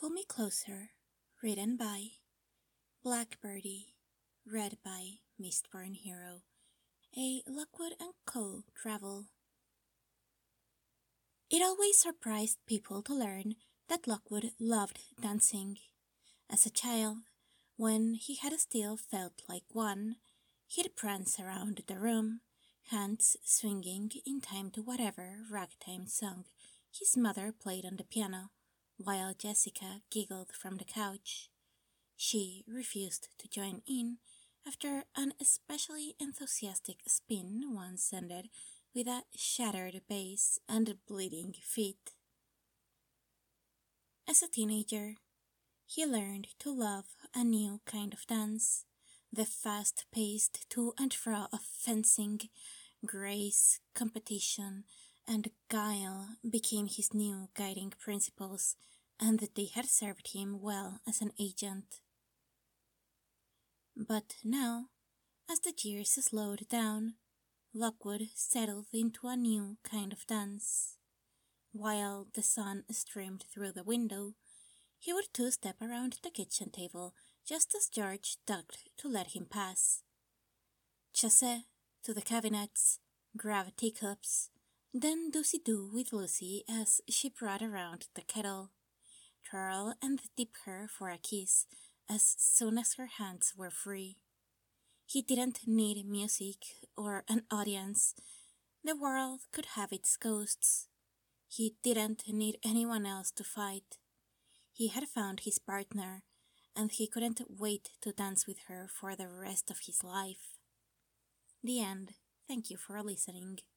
Pull Me Closer, written by Blackbirdie, read by Mistborn Hero, a Lockwood & Co. travel. It always surprised people to learn that Lockwood loved dancing. As a child, when he had still felt like one, he'd prance around the room, hands swinging in time to whatever ragtime song his mother played on the piano, while Jessica giggled from the couch. She refused to join in after an especially enthusiastic spin once ended with a shattered base and bleeding feet. As a teenager, he learned to love a new kind of dance, the fast-paced to and fro of fencing. Grace, competition, and guile became his new guiding principles, and they had served him well as an agent. But now, as the years slowed down, Lockwood settled into a new kind of dance. While the sun streamed through the window, he would two-step around the kitchen table just as George ducked to let him pass. Chassé to the cabinets, grab teacups, then doosey-do with Lucy as she brought around the kettle, twirl and dip her for a kiss as soon as her hands were free. He didn't need music or an audience. The world could have its ghosts. He didn't need anyone else to fight. He had found his partner, and he couldn't wait to dance with her for the rest of his life. The end. Thank you for listening.